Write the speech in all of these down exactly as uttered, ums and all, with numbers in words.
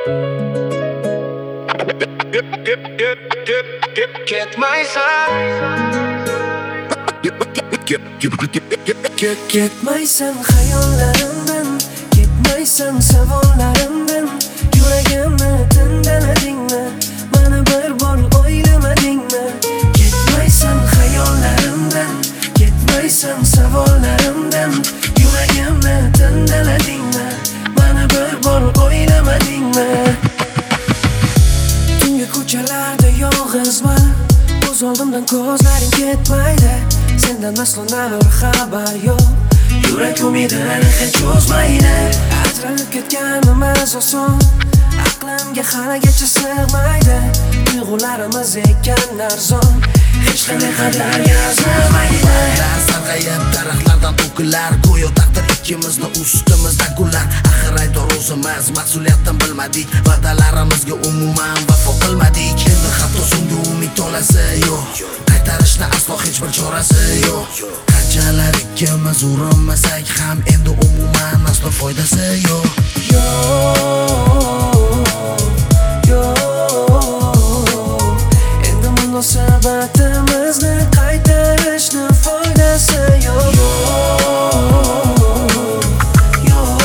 Ketmaysan hayollarimdan, ketmaysan savollarimdan. Yuragimni tindaladingmi, mani bir bor o'ylamadingmi? Ketmaysan hayollarimdan, ketmaysan savollarimdan. Yuragimni tindaladingmi, mani bir bor o'ylamadingmi? Tungi ko'chalarda yolg'izman, ko'z oldimdan ko'zlaring ketmaydi. Sendan aslo bir xabar yo'q. Yurak umidini hech cho'zmaydi. Ajralib ketganimiz oson, aqlimga haligacha sig'maydi. Tuyg'ularimiz ekan arzon, hech qanday qadar yozmaydi. Sarg'ayib daraxtlardan to'kilar, go'yo taqdir ikkimizni ustimizda gullar. Axir aydor o'zimiz mas'uliyatdan bilmadik, va'dalarimizga umuman vafo qilmadik. Endi hatto so'nggi umid tolasi yo'q, qaytarishni aslo hech bir chorasi yo'q. Qanchalar ikkimiz urinmasak ham endi umuman aslo foydasi yo'q. Yo'q, yo'q, endi munosabatimizni qaytarishni foydasi yo'q. Yo'q,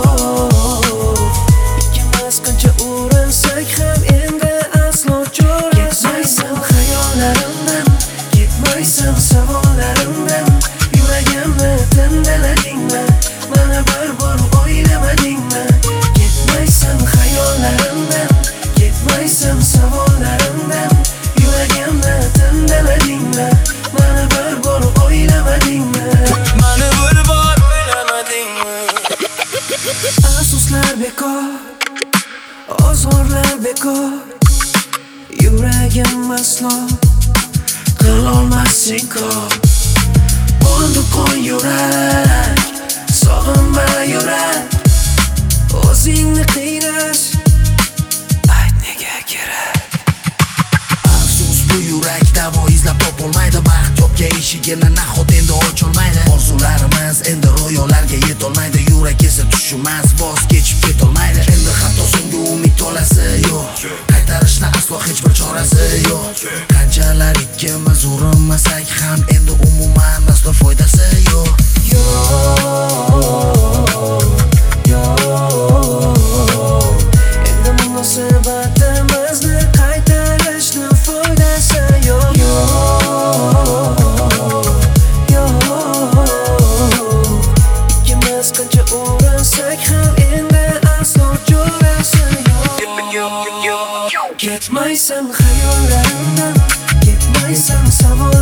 ikkimiz qancha urinsak ham endi aslo chorasi. Ketmaysan hayollarimdan, ketmaysan savollarimdan. Yuragimni tindaladingmi, mani bir bor o'ylamadingmi? Ketmaysan hayollarimdan, ketmaysan savollarimdan. Yuragimni tindaladingmi, mani bir bor o'ylamadingmi? Mani bir bor o'ylamadingmi? Afsuslar bekor, ozorlar bekor. Yuragim aslo qilolmas inkor. Bo'ldi qo'y yurak, sog'inma yurak. O'zingni qiynash, ayt nega kerak? Afsus bu yurak davo izlab topolmaydi. Baxt yopga eshigini nahot endi ocholmaydi. Orzularimiz endi ro'yolarga yetolmaydi. Yurak esa tushunmas, voz kechib ketolmaydi. Endi hatto so'nggi umid tolasi yo'q, qaytarishni aslo hech bir chorasi yo'q. Qanchalar ikkimiz urinmasak ham endi umuman aslo foydasi yo'q. Yo'q, yo'q, endi munosabatimizni qaytarishni foydasi yo'q. Yo'q, yo'q, ikkimiz qancha urinsak ham endi aslo chorasi yo'q. Ketmaysan hayollarimdan, ketmaysan savol